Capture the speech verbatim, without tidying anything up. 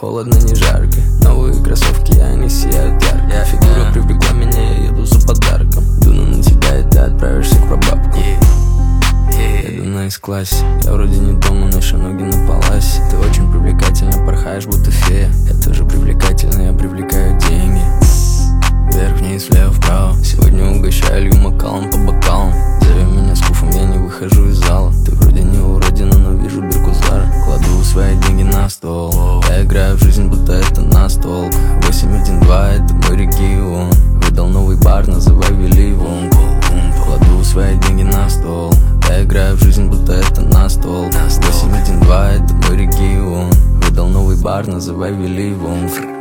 холодно, не жарко. Новые кроссовки, они сияют ярко. Фигура привлекла меня, я еду за подарком. Дуну на тебя, и ты отправишься к прабабку. Еду на S-классе, я вроде не дома, но еще ноги на паласе. Ты очень привлекательна, порхаешь, будто фея. Я тоже привлекательна, я привлекаю деньги. Вверх, вниз, влево, вправо. Сегодня угощаю, лью макалом по бокалам. Зови меня скуфом, я не выхожу из зала. Ты вроде не уродина, но вижу бирку Зара. Кладу свои деньги на стол. Я играю в жизнь, будто это настолк. восемь один два, это мой регион. Выдал новый бар, называй Вилливон. Кладу свои деньги на стол. Я играю в жизнь, будто это настолк. восемь один два, это мой регион. Выдал новый бар, называй Вилливон.